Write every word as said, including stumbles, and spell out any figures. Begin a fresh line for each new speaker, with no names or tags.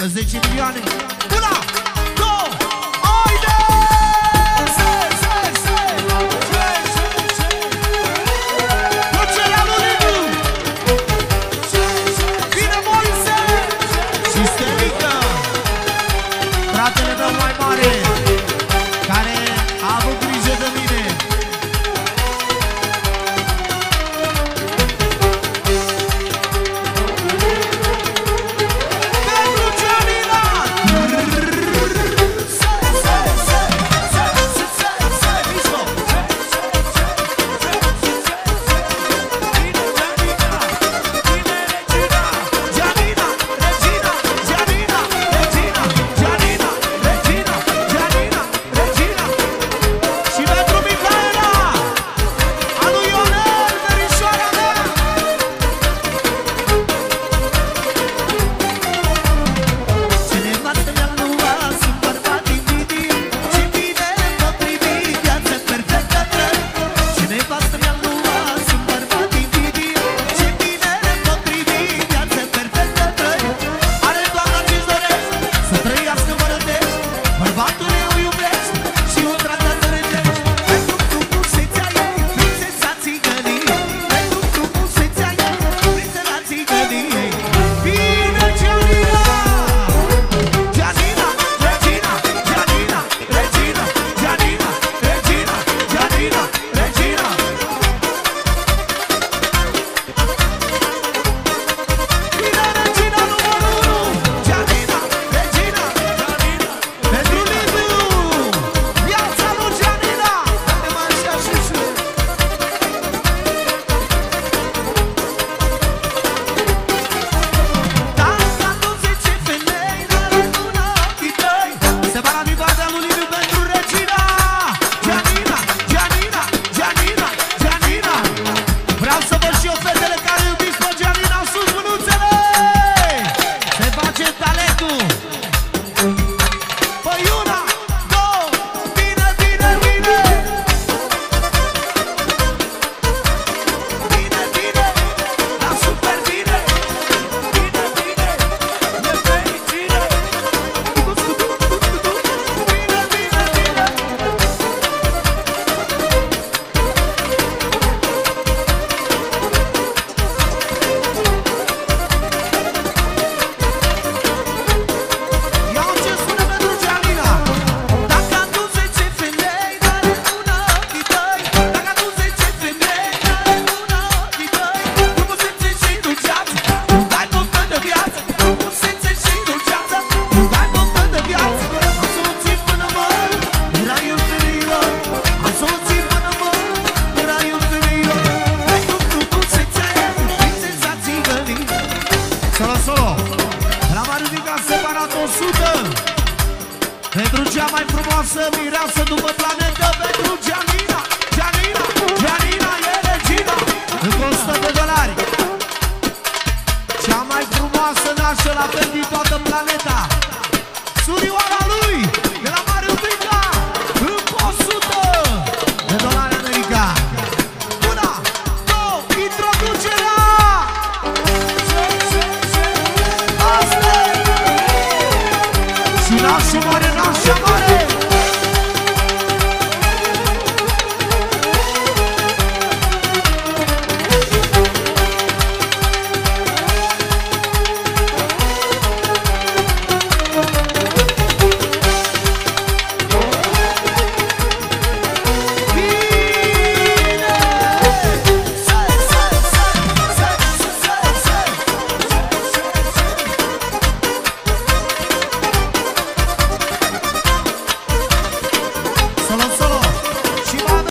zece milioane. Una, două, haide! Se, se, se, se, se, se. Plăcerea lui Liviu. Vine Moise. Sistemică. Fratele meu mai mare, care a avut grijă de mine.
Pentru cea mai frumoasă mireasă după planetă, pentru Gianina, Gianina, Gianina e regina. Încă o sută de dolari. Cea mai frumoasă nașă la fel din toată planeta, Surioara.